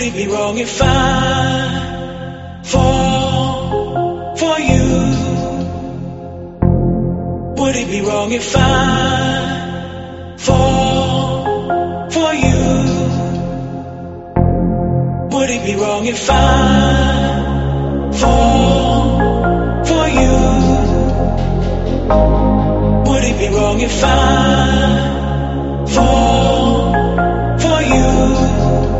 it be wrong if I fall for you? Would it be wrong if I fall for you? Would it be wrong if I fall for you? Would it be wrong if I fall for you?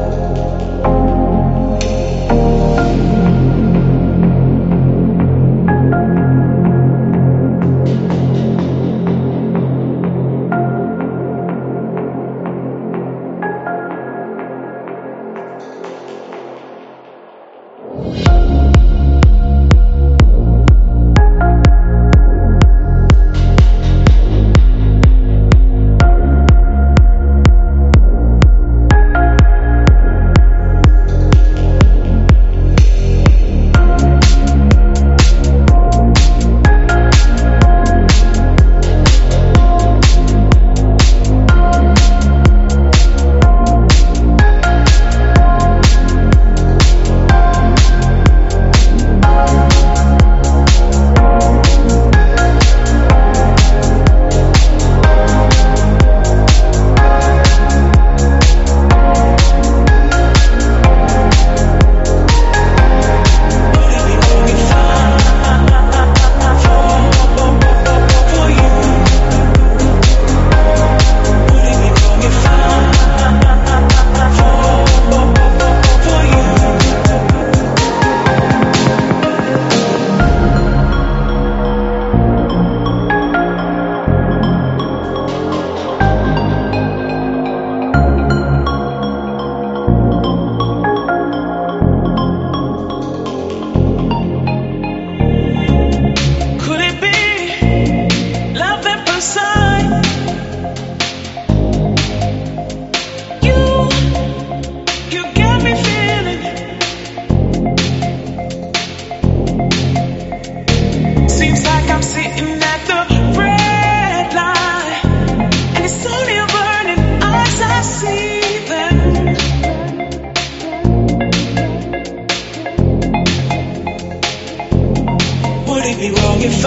Would it be wrong if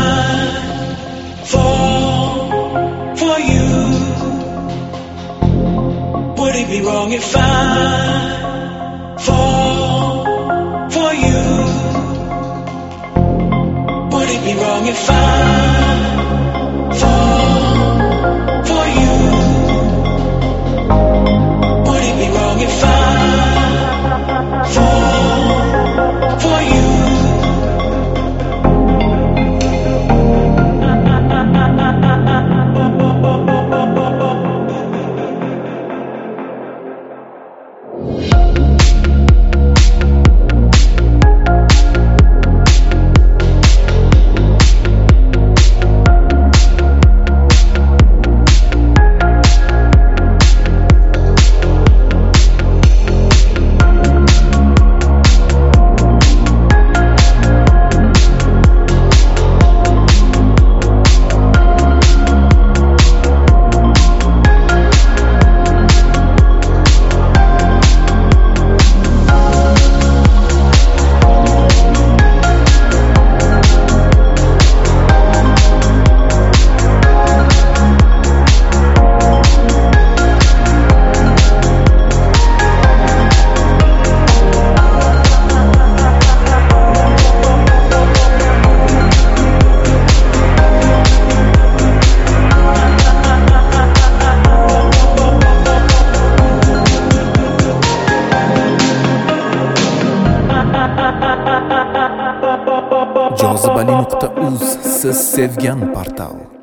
I fall for you? Would it be wrong if I fall for you? Would it be wrong if I fall for you? Would it be wrong if I fall for you? Jozibali.uz siz sevgan portal.